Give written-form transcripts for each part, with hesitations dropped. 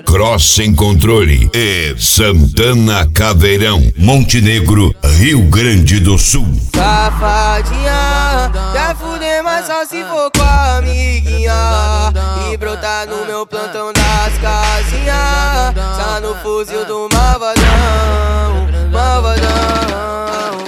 Cross Sem Controle e Santana Caveirão, Montenegro, Rio Grande do Sul. Safadinha, quer fuder, mas só se for com a amiguinha. E brotar no meu plantão das casinhas, só no fuzil do malvadão, malvadão.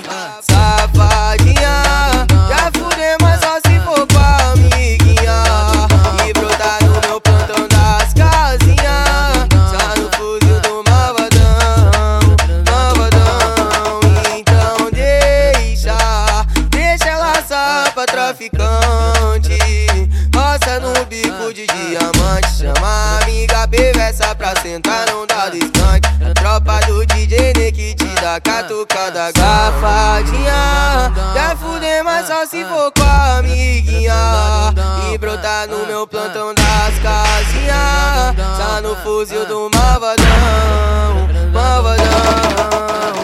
Safadinha, quer fuder, mas só se for com a amiguinha. E brotar no meu plantão das casinhas, só no fuzil do malvadão, malvadão. Então deixa ela só pra traficante, roça no bico de diamante. Chama a amiga perversa pra sentar, não dá descante. A tropa do DJ Ney que te dá catucada. Safadinha, quer fuder, mas só se for com a amiguinha. E brotar no meu plantão das casinhas, só no fuzil do malvadão, malvadão.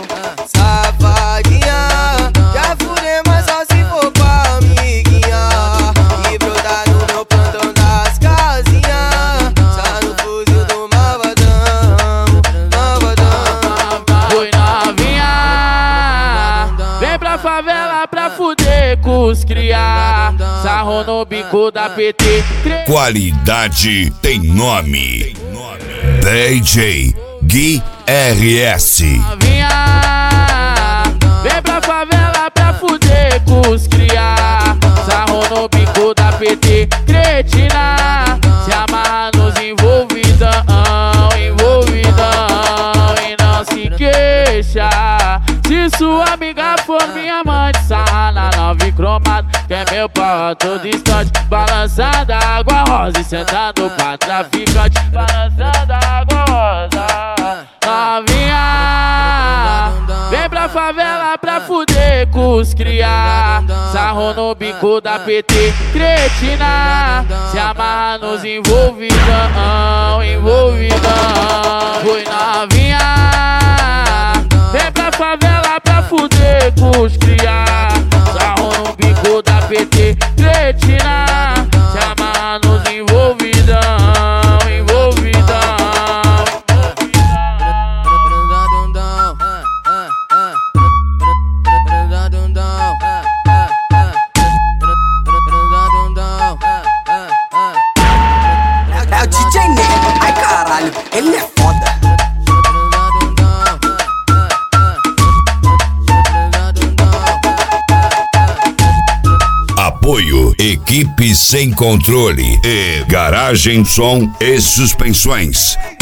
Safadinha, quer fuder, mas só se for com a amiguinha. E brotar no meu plantão das casinhas, só no fuzil do malvadão, malvadão. Oi novinha, vem pra favela pra fuder com os cria. Sarro no bico da PT. Qualidade tem nome. DJ Gui RS. Novinha, vem pra favela pra fuder com os cria. Sarro no bico da PT. Cretina, se amarra nos envolvidão, envolvidão. E não se queixa se sua amiga for minha mãe. Sarra na 9 cromado, que é meu pau a todo instante. Balançando a água rosa e sentando pra traficante. Balançando a água rosa. Novinha, vem pra favela pra fuder com os cria. Sarro no bico da PT. Cretina, se amarra nos envolvidão, envolvidão. Foi novinha, vem pra favela pra fuder com os cria. Sarro no bico da PT. Cretina, se amarra nos envolvidão, envolvidão. É o DJ Ney, ai caralho, ele é foda. Apoio Equipe Sem Controle e Garagem Som e Suspensões.